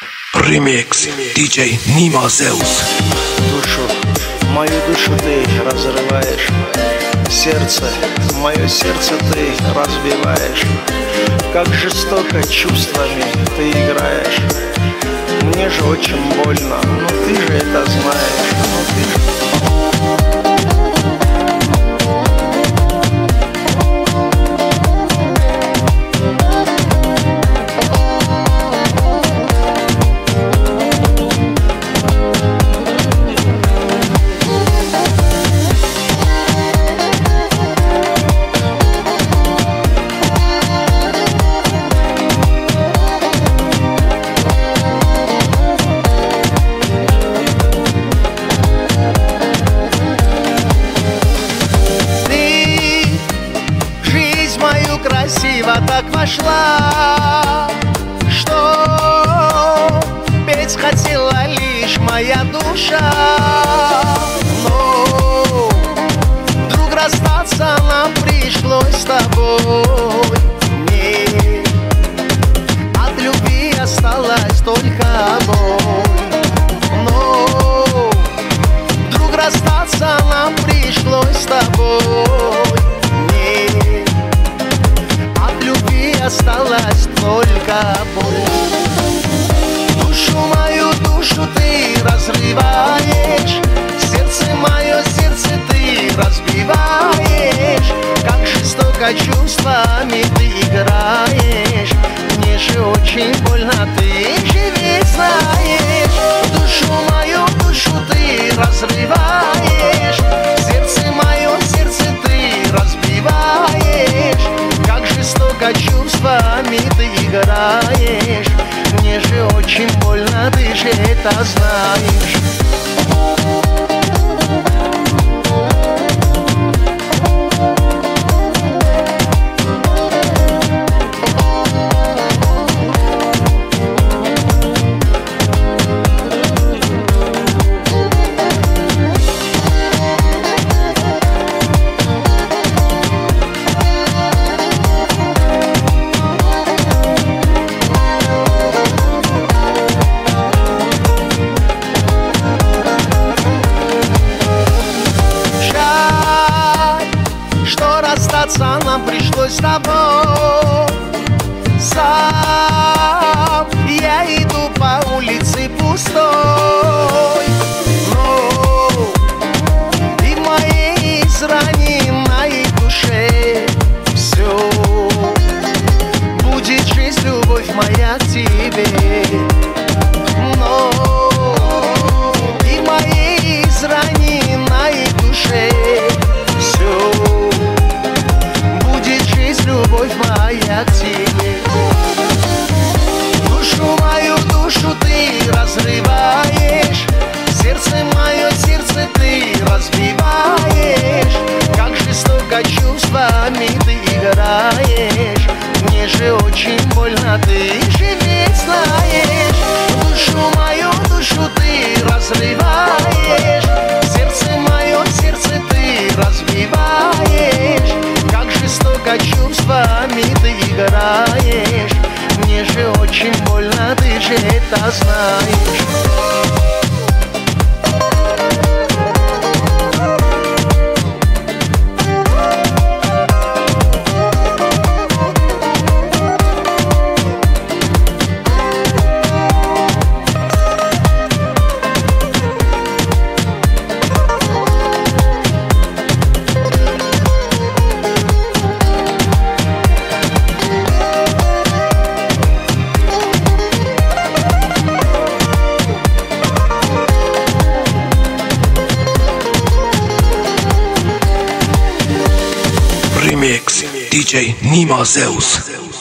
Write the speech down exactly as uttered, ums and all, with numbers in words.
Ремикс диджей Nima Zeus. Душу, мою душу ты разрываешь, сердце, мое сердце ты разбиваешь. Как жестоко чувствами ты играешь. Мне же очень больно, но ты же это знаешь, но ты же... Красиво так вошла, что петь хотела лишь моя душа. Но вдруг расстаться нам пришлось с тобой. Мне от любви осталась только боль. Но вдруг расстаться нам пришлось с тобой. Осталась только боль. Душу мою, душу ты разрываешь, сердце мое, сердце ты разбиваешь. Как жестоко чувствами ты играешь. Мне же очень больно, ты же ведь знаешь. Душу мою, душу ты разрываешь, сердце мое, сердце ты разбиваешь. Как жестоко чувствами ты играешь. Мне же очень больно, ты же это знаешь. Нам пришлось с тобой. Сам я иду по улице пустой, но и в моей израненной душе все будет жизнь, любовь моя к тебе. Но и в моей израненной душе все любовь моя к тебе. Душу мою, душу ты разрываешь, сердце мое, сердце ты разбиваешь. Как жестоко чувствами ты играешь. Мне же очень больно, ты же ведь знаешь. Душу мою, душу ты разрываешь, сердце мое, сердце ты разбиваешь. Как жестоко чувствами ты играешь. Мне же очень больно, ты же это знаешь. Ремикс диджей Nima Zeus.